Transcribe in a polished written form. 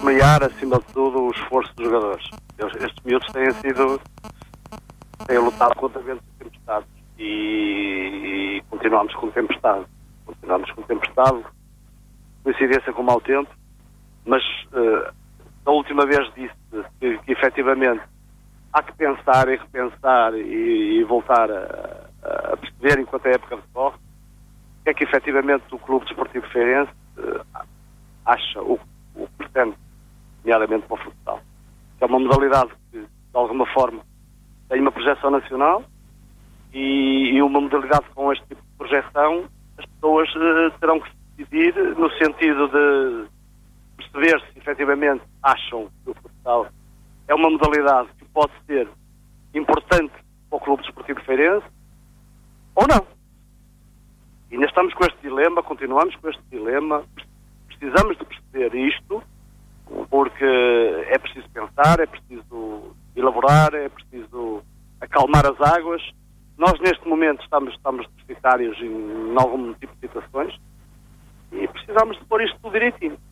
premiar, acima de tudo, o esforço dos jogadores. Estes miúdos têm lutado contra ventos e tempestades e continuamos com tempestade. Coincidência com o mau tempo, mas da última vez disse que efetivamente há que pensar e repensar e voltar a perceber, enquanto a época decorre, o que é que efetivamente o Clube Desportivo Feirense acha, o que pretende, nomeadamente para o futsal. É uma modalidade que, de alguma forma, tem uma projeção nacional e uma modalidade com este tipo de projeção, as pessoas terão que se decidir no sentido de perceber se efetivamente acham que o futsal é uma modalidade que pode ser importante para o Clube Desportivo Feirense ou não. E ainda estamos com este dilema, continuamos com este dilema, precisamos de perceber isto, porque é preciso pensar, é preciso elaborar, é preciso acalmar as águas. Nós neste momento estamos deficitários em algum tipo de situações e precisamos de pôr isto tudo direitinho.